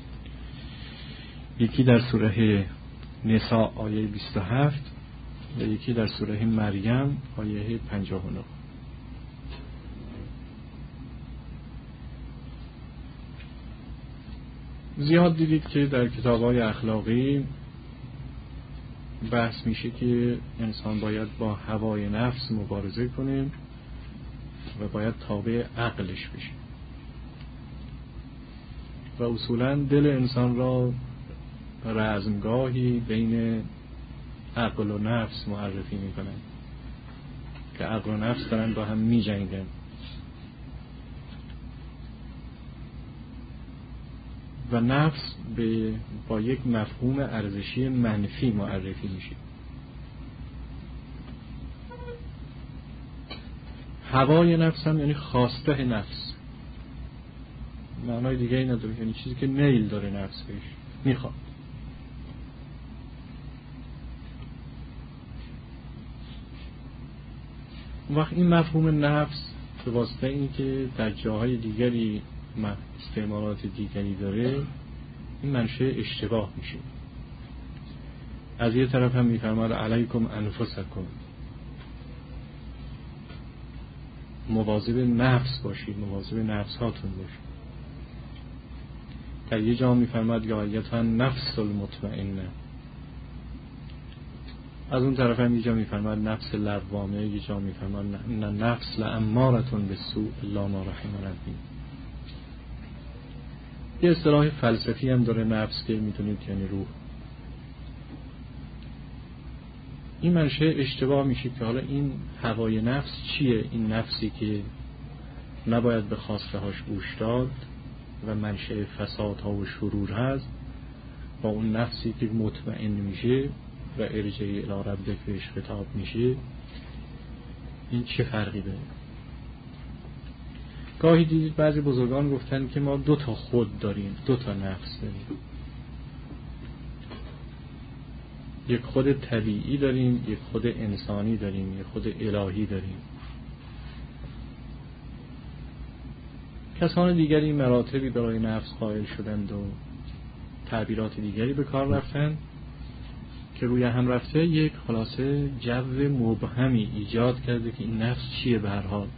Speaker 1: یکی در سوره نساء آیه بیست و هفت و یکی در سوره مریم آیه پنجاه و نه. زیاد دیدید که در کتاب‌های اخلاقی بحث میشه که انسان باید با هوای نفس مبارزه کنه و باید تابع عقلش بشه و اصولاً دل انسان را رزمگاهی بین عقل و نفس معرفی میکنن که عقل و نفس دارن با هم میجنگن و نفس به با یک مفهوم ارزشی منفی معرفی میشه. هوای نفس هم یعنی خواسته نفس، معنای دیگه ای نداره، یعنی چیزی که میل داره نفس بهش میخواد. وقت این مفهوم نفس به واسطه این که در جاهای دیگری استعمالات دیگری داره، این منشأ اشتباه میشه. از یه طرف هم میفرماد علیکم انفسکم، مواظب نفس باشید، مواظب نفس هاتون باشید. در یه جا میفرماد یا ایتها نفس المطمئنه، از اون طرف هم یه جا میفرماد نفس لوامه، یه جا میفرماد نه نفس لامارتون بالسوء الا ما رحم ربی. یه اصطلاح فلسفی هم داره نفس که میتونید یعنی روح. این منشأ اشتباه میشه که حالا این هوای نفس چیه؟ این نفسی که نباید به خواسته هاش گوش داد و منشأ فسادها و شرور هست، با اون نفسی که مطمئن میشه و ارجعی الی ربک بهش خطاب میشه، این چه فرقی داره؟ گاهی دیدید بعضی بزرگان گفتن که ما دو تا خود داریم، دو تا نفس داریم. یک خود طبیعی داریم، یک خود انسانی داریم، یک خود الهی داریم. کسان دیگری مراتبی برای نفس قائل شدند و تعبیرات دیگری به کار رفتند که روی هم رفته یک خلاصه جو مبهمی ایجاد کرده که این نفس چیه به هر حال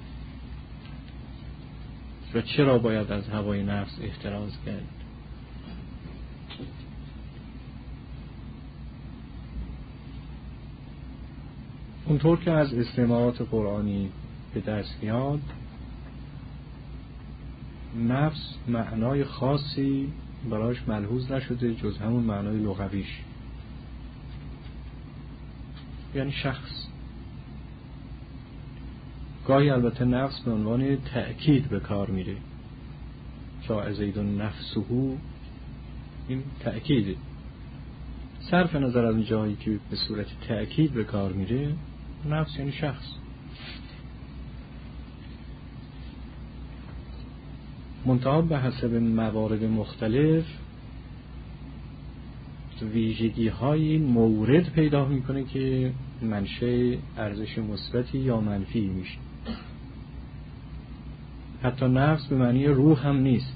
Speaker 1: و چرا باید از هوای نفس احتراز کرد. اونطور که از استعمالات قرآنی به دست میاد، نفس معنای خاصی برایش ملحوظ نشده جز همون معنای لغویش، یعنی شخص. گاهی البته نفس به عنوان تأکید به کار میره، جاء زید نفسه، این تأکیده. صرف نظر از جایی که به صورت تأکید به کار میره، نفس یعنی شخص. منتها به حسب موارد مختلف ویژگی های مورد پیدا میکنه که منشأ ارزش مثبتی یا منفی میشه. حتی نفس به معنی روح هم نیست.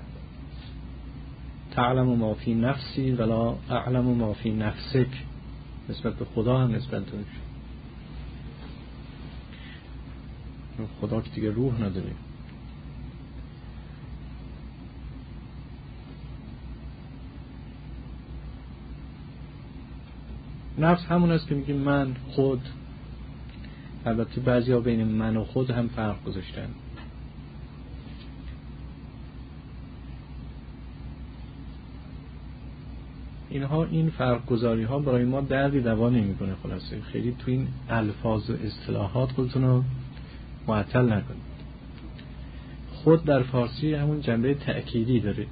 Speaker 1: تعلم ما فی نفسی ولا اعلم ما فی نفسک، نسبت به خدا هم نسبت داره. خدا که دیگه روح نداره. نفس همون است که میگه من، خود. البته بعضی ها بین من و خود هم فرق گذاشتن. اینها این فرق گذاری ها برای ما دردی دوا نمیکنه. خلاصه خیلی تو این الفاظ و اصطلاحات خودتون رو معطل نکنید. خود در فارسی همون جنبه تأکیدی داره.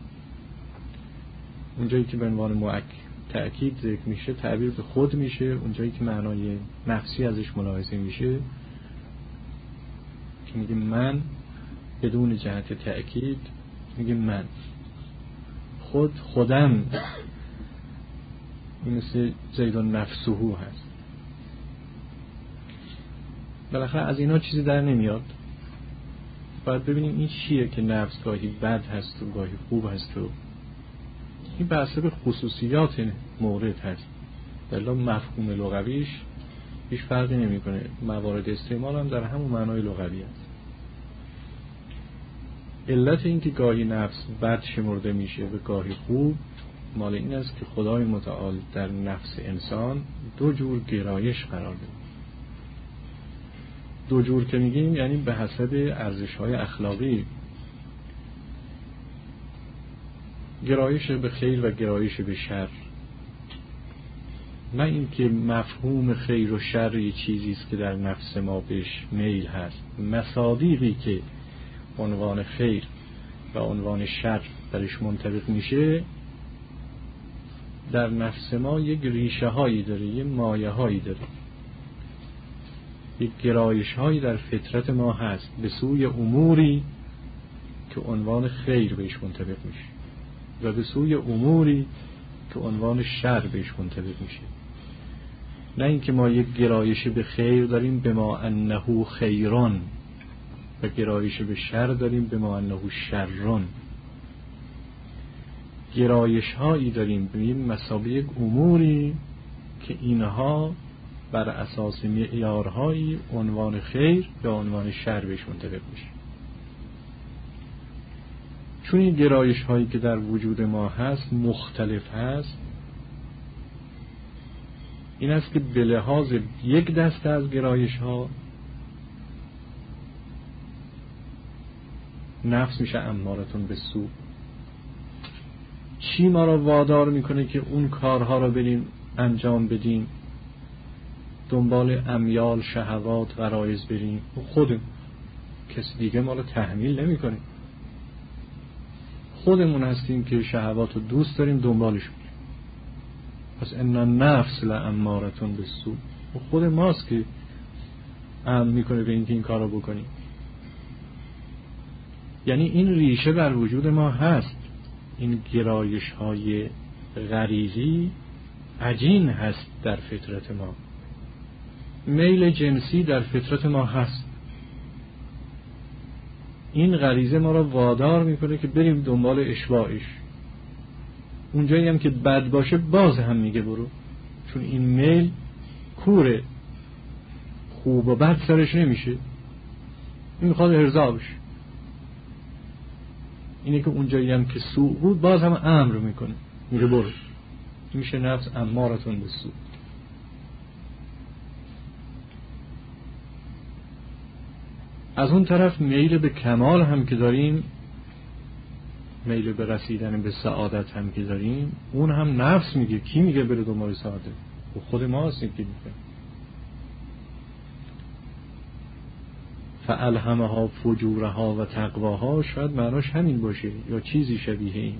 Speaker 1: اونجایی که به عنوان مؤکد تأکید ذکر میشه تعبیر به خود میشه، اونجایی که معنای نفسی ازش ملاحظه میشه که میگه من بدون جهت تأکید میگه من. خود خودم این مثل زید نفسه هست. بالاخره از اینا چیزی در نمیاد. باید ببینیم این چیه که نفس گاهی بد هست و گاهی خوب هست و این به حسب خصوصیات مورد هست. بلا مفهوم لغویش هیچ فرقی نمی کنه. موارد استعمال هم در همون معنای لغوی هست. علت این که گاهی نفس بد شمرده میشه و گاهی خوب مال این است که خدای متعال در نفس انسان دو جور گرایش قرار داده. دو جور که میگیم یعنی به حسب ارزش‌های اخلاقی، گرایش به خیر و گرایش به شر. نه اینکه مفهوم خیر و شر یه چیزی است که در نفس ما بهش میل هست. مصادیقی که عنوان خیر و عنوان شر درش منطبق میشه در نفس ما یک ریشه هایی داره، یک مایه هایی داره، یک گرایش هایی در فطرت ما هست به سوی اموری که عنوان خیر بهش منطبق میشه و به سوی اموری که عنوان شر بهش منطبق میشه. نه اینکه ما یک گرایش به خیر داریم به ما انه خیران و گرایش به شر داریم به ما انه شران. گرایش هایی داریم به این مثابه یک اموری که اینها بر اساس معیارهایی عنوان خیر یا عنوان شر بهش منطبق میشه. چون این گرایش هایی که در وجود ما هست مختلف هست، این است که به لحاظ یک دسته از گرایش ها نفس میشه امارتون به سو. چی ما را وادار میکنه که اون کارها را بریم انجام بدیم، دنبال امیال شهوات غرایز بریم؟ خودمون، کسی دیگه ما را تحمیل نمیکنه. خودمون هستیم که شهوات رو دوست داریم دنبالش بریم. پس ان النفس لامارتون بالسوء، خود ماست که امر میکنه به اینکه این کار رو بکنیم. یعنی این ریشه بر وجود ما هست. این گرایش های غریزی عجین هست در فطرت ما. میل جنسی در فطرت ما هست. این غریزه ما را وادار میکنه که بریم دنبال اشباعش. اونجایی هم که بد باشه باز هم میگه برو، چون این میل کوره، خوب و بد سرش نمیشه، این میخواد ارضا بشه. اینه که اونجایی هم که سوء بود باز هم امر میکنه، میگه برو. میشه نفس امارتون به سوء. از اون طرف میل به کمال هم که داریم، میل به رسیدن به سعادت هم که داریم، اون هم نفس میگه. کی میگه بره دنبال سعادت؟ خود ما هستیم که میگه فالهمها فجورها و تقواها. شاید معناش همین باشه یا چیزی شبیه این،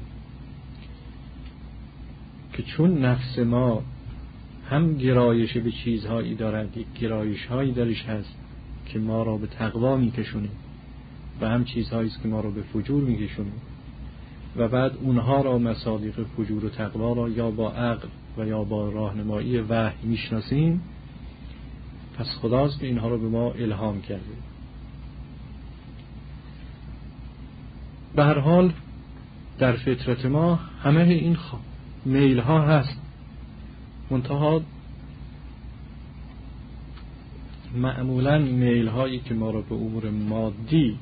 Speaker 1: که چون نفس ما هم گرایش به چیزهایی دارد، یک گرایش هایی درش هست که ما را به تقوا میکشونه و هم چیزهایی است که ما را به فجور میکشونه و بعد اونها را مصادیق فجور و تقوا را یا با عقل و یا با راهنمایی وحی میشناسیم. پس خداست که اینها را به ما الهام کرده. به هر حال در فطرت ما همه این میل ها هست، منتها معمولا میل هایی که ما را به امور مادی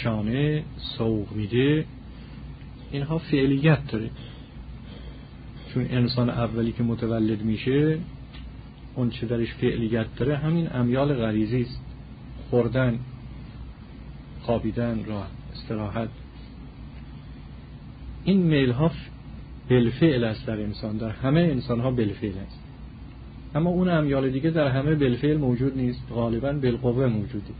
Speaker 1: میکشانه، سوق میده، اینها فعلیت داره. چون انسان اولی که متولد میشه اون چه درش فعلیت داره همین امیال غریزی است، خوردن، خوابیدن، راه استراحت. این میل ها بالفعل است در انسان، در همه انسان ها بالفعل است، اما اون امیال دیگه در همه بالفعل موجود نیست، غالبا بالقوه موجوده.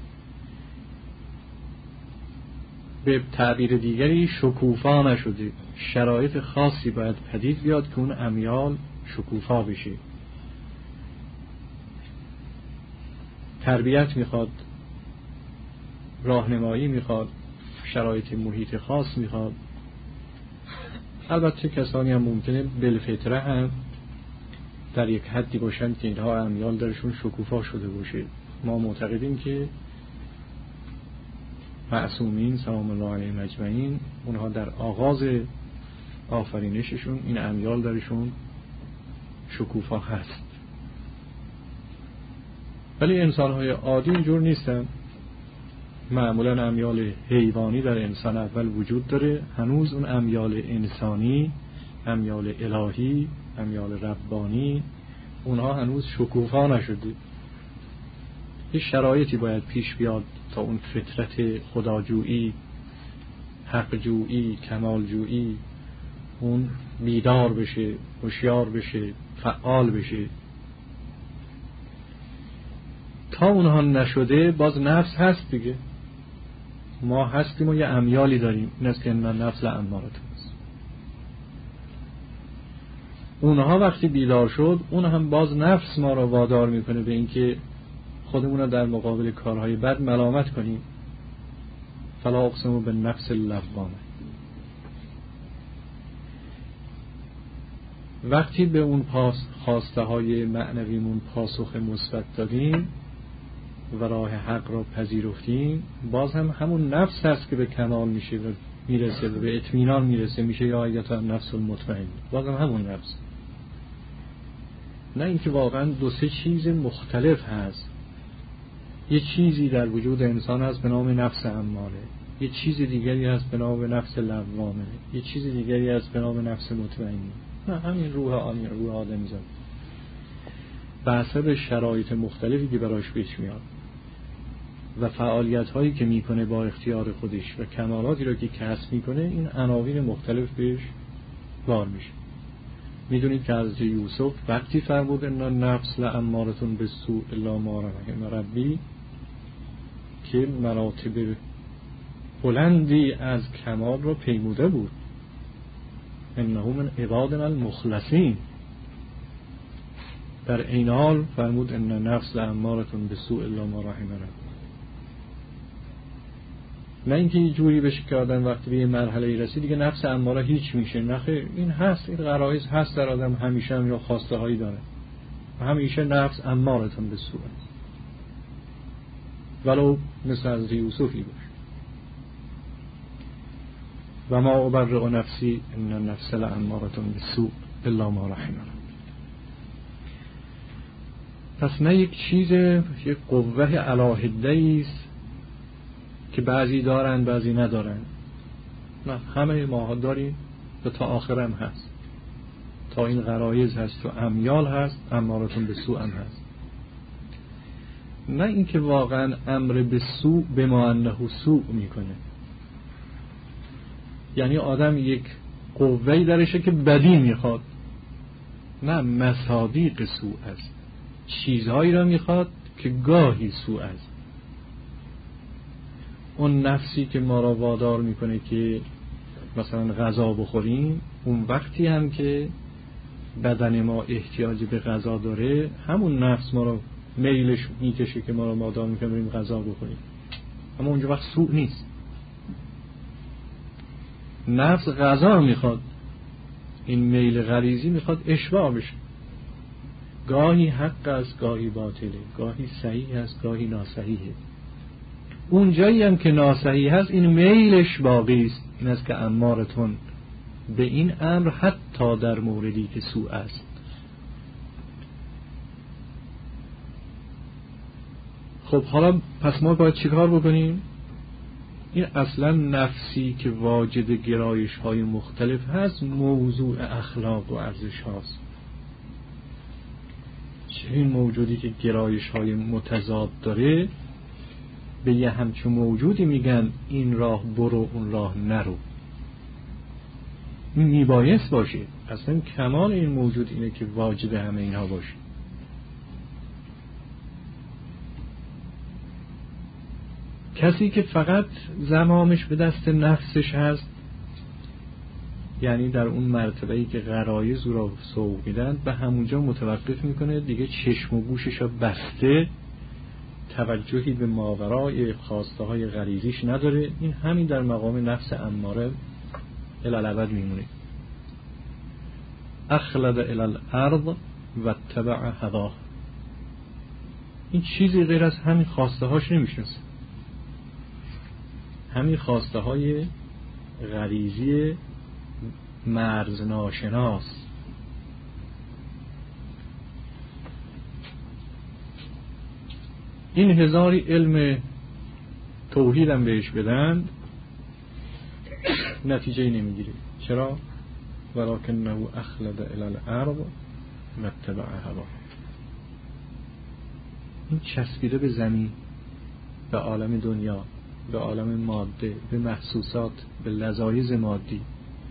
Speaker 1: به تعبیر دیگری شکوفا نشده، شرایط خاصی باید پدید بیاد که اون امیال شکوفا بشه. تربیت میخواد، راهنمایی میخواد، شرایط محیط خاص میخواد. البته کسانی هم ممکنه بالفطره هم در یک حدی باشند که اینها امیال درشون شکوفا شده باشه. ما معتقدیم که معصومین سلام الله علیهم اجمعین اونها در آغاز آفرینششون این امیال درشون شکوفا هست، ولی انسان‌های عادی اینجور نیستن. معمولا امیال حیوانی در انسان اول وجود داره، هنوز اون امیال انسانی، امیال الهی، امیال ربانی، اونها هنوز شکوفا نشده. یه شرایطی باید پیش بیاد تا اون فطرت خداجویی، حقجویی، کمالجویی اون بیدار بشه، هوشیار بشه، فعال بشه. تا اونها نشده باز نفس هست دیگه. ما هستیم و یه امیالی داریم، این است که من نفس لامارتون است. اونها وقتی بیدار شد اون هم باز نفس ما رو وادار میکنه به اینکه خودمون رو در مقابل کارهای بد ملامت کنیم. فلا اقسم بالنفس اللوامه. وقتی به اون پاس خواسته های معنویمون پاسخ مثبت دادیم و راه حق را پذیرفتیم، باز هم همون نفس هست که به کمال میشه و میرسه و به اطمینان میرسه، میشه یا ایت نفس المطمئن، باز هم همون نفس. نه اینکه واقعا دو سه چیز مختلف هست. یه چیزی در وجود انسان هست به نام نفس اماره، یه چیز دیگری هست به نام نفس لوامه، یه چیز دیگری هست به نام نفس مطمئن. نه، همین روح آدمی، روح آدمی زاد به حسب شرایط مختلفی که براش پیش میاد و فعالیت هایی که میکنه با اختیار خودش و کمالاتی رو که کسب میکنه، این عناوین مختلف بهش بار میشه. میدونید که حضرت یوسف وقتی فرمود ان نفس لامارتون بالسوء الا ما رحم ربی، که مراتب بلندی از کمال رو پیموده بود، انه من عبادنا المخلصین. در این حال فرمود ان نفس لامارتون بالسوء الا ما رحم ربی. نه اینکه یه جوری بشه که آدم وقتی به یه مرحله رسید دیگه نفس اماره هیچ میشه. نه خیر، این هست، این غرایز هست در آدم، همیشه هم یا خواسته هایی داره و همیشه نفس امارتون بالسوء است، ولو مثل حضرت یوسفی باشه. و ما ابرئ نفسی ان النفس لامارتون بالسوء الا ما رحم ربی. پس نه یک چیز، یک قوه علاهده است که بعضی دارن بعضی ندارن. نه، همه ما داریم و تا آخرم هست، تا این غرایز هست و امیال هست، امارتون به سوء هم هست. نه اینکه واقعا امر به سوء به ما انه سوء میکنه، یعنی آدم یک قوهی درشه که بدی میخواد. نه، مصادیق سوء است، چیزهایی را میخواد که گاهی سوء است. اون نفسی که ما را وادار میکنه که مثلا غذا بخوریم، اون وقتی هم که بدن ما احتیاج به غذا داره، همون نفس ما را میلش میکشه که ما را وادار میکنه بریم غذا بخوریم، اما اونجا وقت سوء نیست. نفس غذا میخواد، این میل غریزی میخواد اشباع بشه. گاهی حق است، گاهی باطله، گاهی صحیح است، گاهی ناصحیحه. اون جایی هم که ناصحیح هست این میلش باقی است. این است که امارتون به این امر حتی در موردی که سوء است. خب حالا پس ما باید چیکار بکنیم؟ این اصلا نفسی که واجد گرایش های مختلف هست موضوع اخلاق و ارزش هاست. این موجودی که گرایش های متضاد داره به یه همچون موجودی میگن این راه برو اون راه نرو. این میبایست باشه. اصلا کمال این موجود اینه که واجد همه اینها باشه. کسی که فقط زمامش به دست نفسش هست، یعنی در اون مرتبه‌ای که غرایز او را سوق میدن، به همونجا متوقف میکنه، دیگه چشم و گوشش را بسته، توجهی به ماورای خواسته های غریزیش نداره. این همین در مقام نفس اماره الالعبد میمونه. اخلد الالارض و اتبع هواه. این چیزی غیر از همین خواسته هاش نمیشناسه، همین خواسته های غریزی مرز ناشناس. این هزاری علم توحید هم بهش بدن نتیجه نمیگیره. چرا؟ ولکنه اخلد الی الارض و اتبع هواه. این چسبیده به زمین، به عالم دنیا، به عالم ماده، به محسوسات، به لذایذ مادی،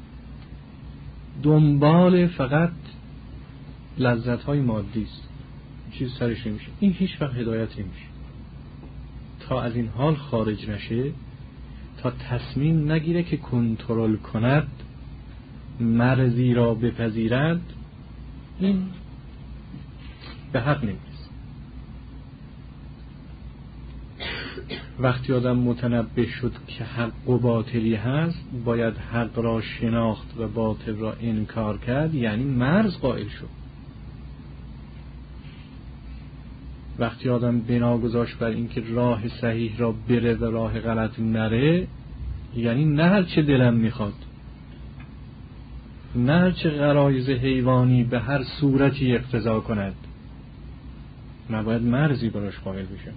Speaker 1: دنبال فقط لذت‌های مادی است، چیز سرش نمیشه. این هیچ وقت هدایت نمیشه تا از این حال خارج نشه، تا تصمیم نگیره که کنترل کند، مرزی را بپذیرد، این به حق نمیرسه. وقتی آدم متنبه شد که حق و باطلی هست، باید حق را شناخت و باطل را انکار کرد، یعنی مرز قائل شد. وقتی آدم بنا گذاشت بر اینکه راه صحیح را بره و راه غلط نره، یعنی نه هر چه دلم میخواد، نه هر چه غرایز حیوانی به هر صورتی اقتضا کند، نباید مرزی براش قائل بشه.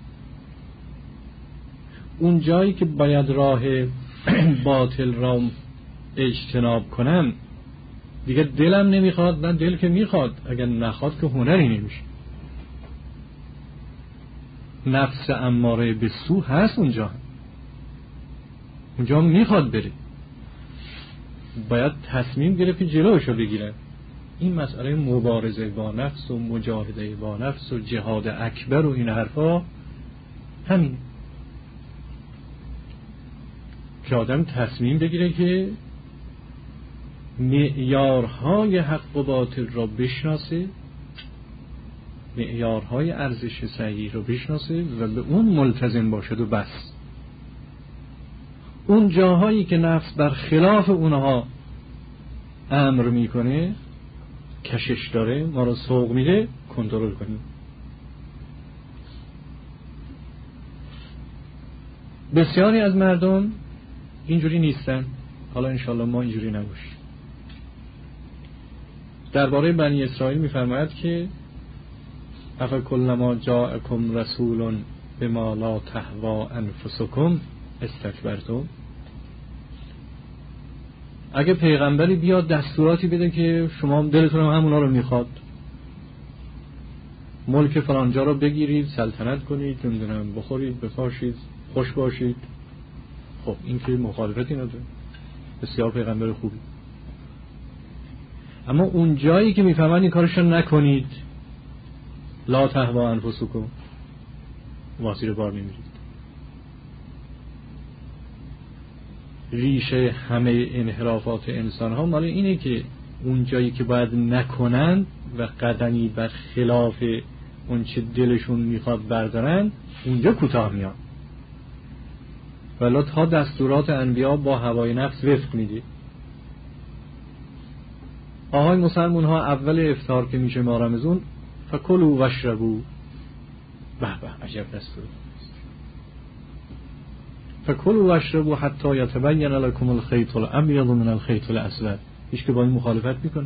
Speaker 1: اون جایی که باید راه باطل را اجتناب کنم، دیگه دلم نمیخواد، نه دل که میخواد، اگر نخواد که هنری نمیشه. نفس اماره به سو هست اونجا، اونجا میخواد بره، باید تصمیم گرفت جلوشو بگیره. این مسئله مبارزه با نفس و مجاهده با نفس و جهاد اکبر و این حرفا همین، که آدم تصمیم بگیره که معیارهای حق و باطل را بشناسه، معیارهای ارزش صحیح را بشناسه و به اون ملتزم باشد و بس. اون جاهایی که نفس بر خلاف اونها امر میکنه، کشش داره، ما را سوق میده، کنترل کنیم. بسیاری از مردم اینجوری نیستن، حالا انشاءالله ما اینجوری نباشیم. درباره بنی اسرائیل میفرماید که افکلما جاءکم رسول بما لا تهوا انفسکم استکبرتم. اگه پیغمبری بیاد دستوراتی بده که شما دلتون هم همونا رو میخواد، ملک فلانجا رو بگیرید، سلطنت کنید، نمیدونم بخورید بپاشید، خوش باشید، خب این که مخالفتی نداره، بسیار پیغمبر خوبی. اما اون جایی که میفهمن این کارشو نکنید، لا تهوا انفسکم، واسیر بار نمیرید. ریشه همه انحرافات انسان ها مال اینه که اون جایی که باید نکنن و قدمی بر خلاف اون چه دلشون میخواد بردارن، اونجا کوتاه میان. ولی تا دستورات انبیا با هوای نفس وفق میدی. آهای مسلمون ها اول افطار که میشه ما رمضان، فکلوا واشربوا، به به عجب دستور، فکلوا واشربوا حتی یتبین لکم الخیط الابیض من الخیط الاسود. هیچ که با این مخالفت میکنه؟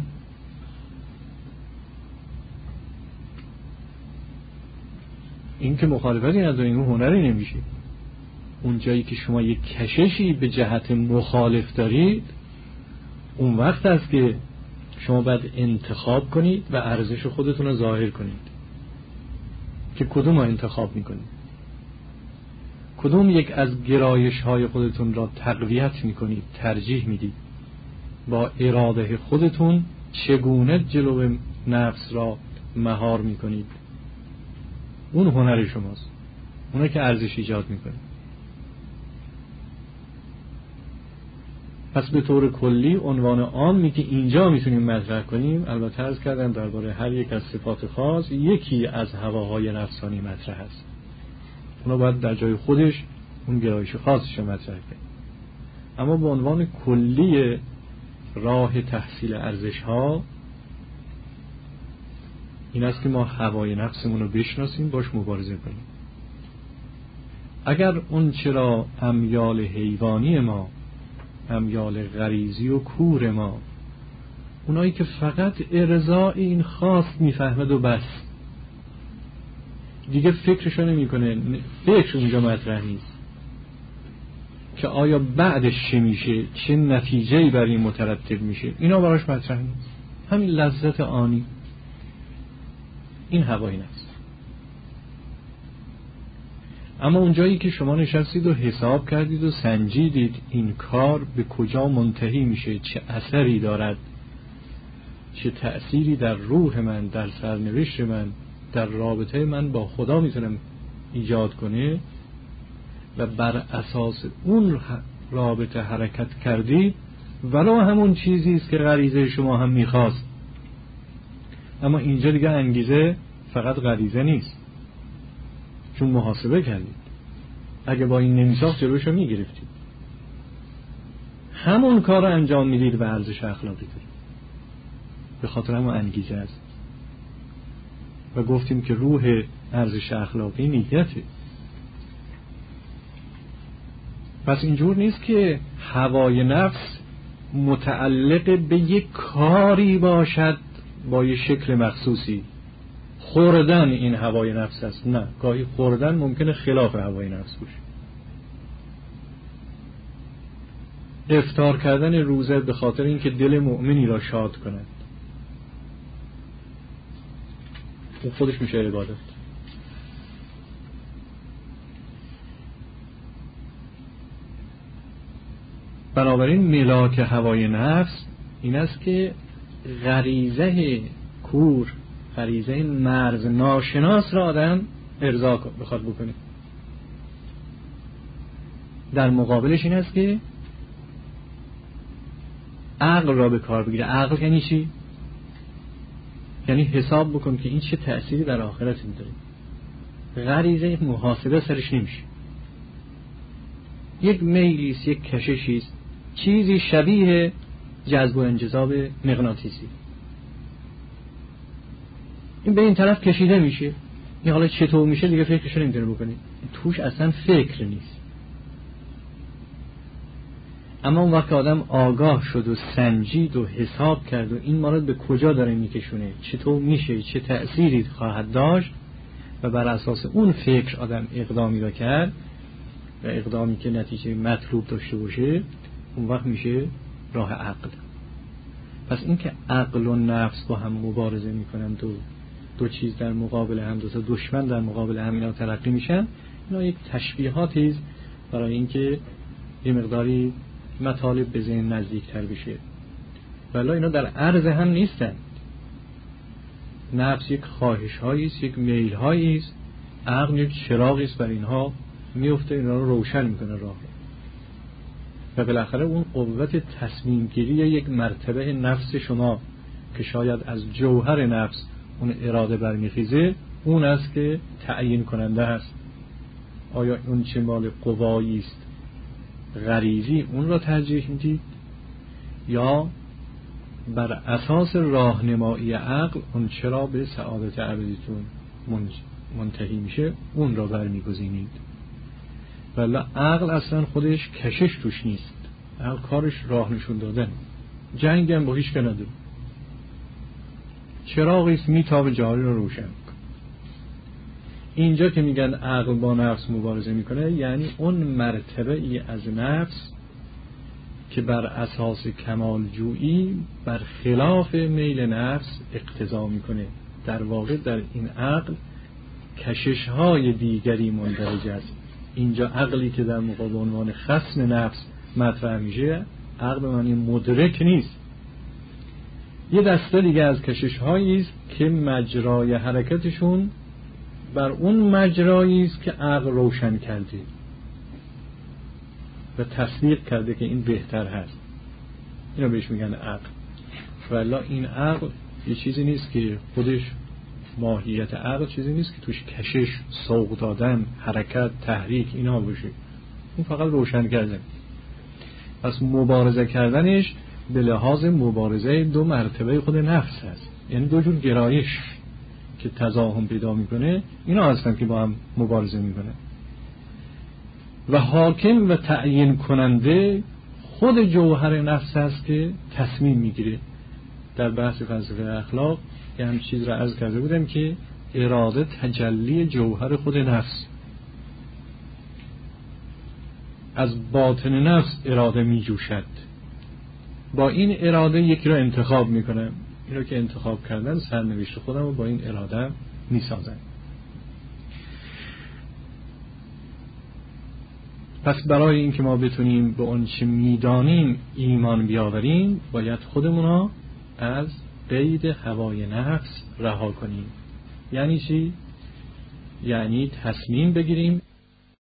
Speaker 1: این که مخالفتی نداره، این هنری نمیشه. اون جایی که شما یک کششی به جهت مخالف دارید، اون وقت است که شما باید انتخاب کنید و ارزش خودتون رو ظاهر کنید که کدوم رو انتخاب میکنید، کدوم یک از گرایش های خودتون را تقویت میکنید، ترجیح میدید، با اراده خودتون چگونه جلو نفس را مهار میکنید. اون هنر شماست، اونه که ارزش ایجاد میکنه. پس به طور کلی عنوان عامی که اینجا میتونیم مطرح کنیم، البته عرض کردم درباره هر یک از صفات خاص یکی از هواهای نفسانی مطرح است، اونا باید در جای خودش اون گرایش خاصش مطرح کنیم. اما به عنوان کلی راه تحصیل ارزش ها این است که ما هوای نفسمون رو بشناسیم، باش مبارزه کنیم. اگر اون چرا امیال حیوانی ما، امیال غریزی و کور ما، اونایی که فقط ارضای این خواست میفهمد و بس، دیگه فکرشو نمی کنه، فکر اونجا مطرح نیست که آیا بعدش چه میشه، چه نتیجه‌ای بر این مترتب میشه، اینا براش مطرح نیست. همین لذت آنی، این هوای نفس. اما اونجایی که شما نشستید و حساب کردید و سنجیدید این کار به کجا منتهی میشه، چه اثری دارد، چه تأثیری در روح من، در سرنوشت من، در رابطه من با خدا میتونم ایجاد کنه و بر اساس اون رابطه حرکت کردید، ولو همون چیزی است که غریزه شما هم میخواست. اما اینجا دیگه انگیزه فقط غریزه نیست، چون محاسبه کردید. اگه با این نمیساخت جلوشو میگرفتید، همون کار رو انجام میدید و ارزش اخلاقی دارید، به خاطر همون انگیزه است. و گفتیم که روح ارزش اخلاقی نیته. پس اینجور نیست که هوای نفس متعلق به یک کاری باشد با یک شکل مخصوصی. خوردن این هوای نفس است، نه، گاهی خوردن ممکنه خلاف هوای نفس باشه. افطار کردن روزه به خاطر اینکه دل مؤمنی را شاد کند، اون خودش میشه عبادت. بنابراین ملاک هوای نفس این است که غریزه کور، غریزه مرز ناشناس را آدم ارضا بخواد بکنه. در مقابلش این است که عقل را به کار بگیره. عقل یعنی چی؟ یعنی حساب بکن که این چه تأثیری در آخرت می‌داره. غریزه محاسبه سرش نمیشه. یک میلیست، یک کششیست، چیزی شبیه جذب و انجذاب مغناطیسی. این به این طرف کشیده میشه، این حالا چطور میشه دیگه فکرش نمیتونه بکنی، توش اصلا فکر نیست. اما اون وقت آدم آگاه شد و سنجید و حساب کرد و این مورد به کجا داره میکشونه، چطور میشه، چه تأثیری خواهد داشت، و بر اساس اون فکر آدم اقدامی را کرد و اقدامی که نتیجه مطلوب داشته باشه، اون وقت میشه راه عقل. پس این که عقل و نفس با هم مبارزه میکنن، دو دو چیز در مقابل هم، دو تا دشمن در مقابل هم اینا تلقی میشن، اینا یک تشبیهاتی است برای اینکه یه مقداری مطالب به ذهن نزدیکتر بشه. ولی اینا در عرض هم نیستن. نفس یک خواهش هایی است، یک میل هایی است، عقل یک چراغی است بر اینها میفته، اینا رو روشن میکنه راه رو. و بالاخره اون قوت تصمیم گیری یک مرتبه نفس شما که شاید از جوهر نفس اون اراده برمیخیزه، اون است که تعیین کننده است. آیا اون چه مال قوایی است غریزی اون را ترجیح میدید، یا بر اساس راهنمایی عقل اون چرا به سعادت ابدیتون منتهی میشه اون را برمیگزینید. ولی عقل اصلا خودش کشش توش نیست، عقل کارش راه نشون دادن. جنگ هم با هیچ که نداره، چراغی است میتابه جهانی رو روشن. اینجا که میگن عقل با نفس مبارزه میکنه، یعنی اون مرتبه ای از نفس که بر اساس کمال جویی بر خلاف میل نفس اقتضا میکنه. در واقع در این عقل کشش های دیگری مندرج است. اینجا عقلی که در مقابل عنوان خصم نفس مطرح میشه، عقل به معنی مدرک نیست. یه دسته دیگه از کشش هایی است که مجرای حرکتشون بر اون مجرایی است که عقل روشن کرده و تصدیق کرده که این بهتر هست. اینو بهش میگن عقل. والله این عقل یه چیزی نیست که خودش، ماهیت عقل چیزی نیست که توش کشش، سوق دادن، حرکت، تحریک اینا باشه. اون فقط روشن کردن. پس مبارزه کردنش به لحاظ مبارزه دو مرتبه خود نفس هست، یعنی دو جور گرایش که تزاحم پیدا میکنه، اینا هستن که با هم مبارزه میکنه. و حاکم و تعیین کننده خود جوهر نفس هست که تصمیم میگیره. در بحث فلسفه اخلاق یه هم چیز را عرض کرده بودم که اراده تجلی جوهر خود نفس، از باطن نفس اراده می جوشد. با این اراده یکی را انتخاب میکنم، این را که انتخاب کردن سرنوشت خودم رو با این اراده می سازم. پس برای این که ما بتونیم به اون چه میدانیم ایمان بیاوریم، باید خودمون را از قید هوای نفس رها کنیم. یعنی چی؟ یعنی تصمیم بگیریم